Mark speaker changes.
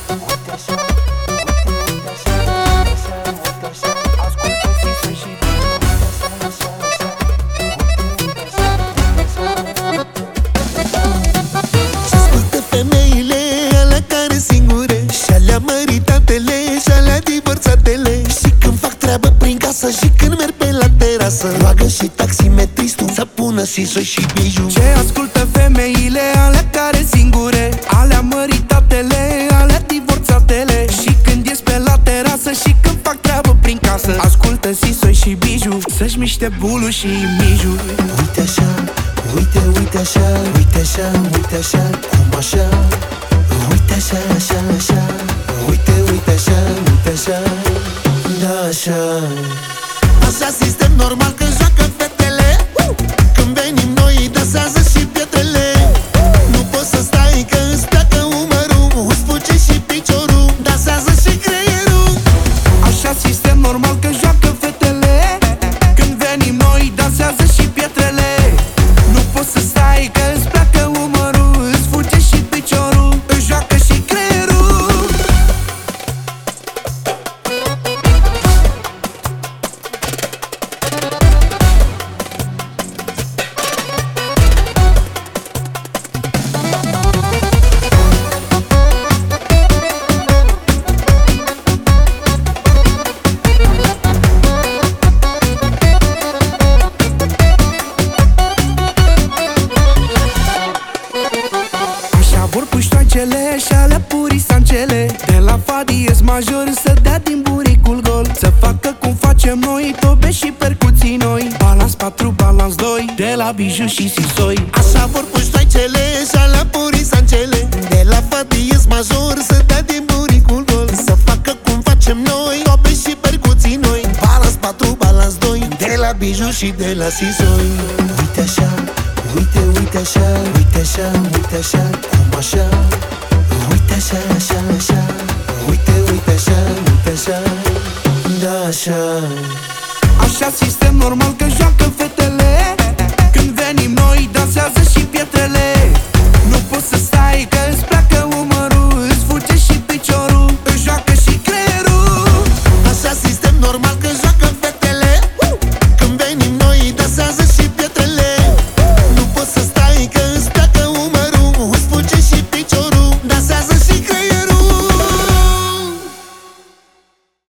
Speaker 1: uite așa, uite așa, uite așa, ascultă Sisu și Biju. Uite așa, așa, așa,
Speaker 2: Și ascultă femeile alea care singure, și alea măritatele, și alea divorțatele, și când fac treabă prin casă, și când merg pe la terasă, roagă și taximetristul să pună Sisu și Biju.
Speaker 1: ce ascultă femeile alea care singure, alea măritatele, alea divorțatele, și când ies pe la terasă, și când fac treabă prin casă, ascultă Sisu și Biju, să-și miște bulul și mijul.
Speaker 2: Uite așa, uite, uite așa, uite așa, uite așa, cum așa. Uite așa, așa, așa, uite, uite așa, uite așa, da așa. Așa sistem normal că joacă fetele, când venim noi îi dansează și pietrele. Nu poți să stai că îți pleacă umărul, îți fuge și piciorul, dansează și creierul.
Speaker 1: Așa sistem normal că joacă fetele, când venim noi dansează și pietrele. Nu poți să stai că îți pleacă umărul, îți fuge și piciorul, îți joacă și creierul. Așa vor puștoancele și alea purisancele, de la fa diez major să dea din buricul gol, să facă cum facem noi, tobe și percuții noi. Balans 4, balans 2, de la Biju și Sisoi.
Speaker 2: Așa vor puștoaicele și alea purisancele, de la fa diez major să dea din buricul gol, să facă cum facem noi, tobe și percuții noi. Balans 4, balans 2, de la Biju și de la Sisoi. Uite așa, uite, uite așa, uite așa, uite așa, cum așa. Uite așa, așa, așa, uite, uite așa, uite așa, da așa.
Speaker 1: Așa sistem normal că joacă fetele,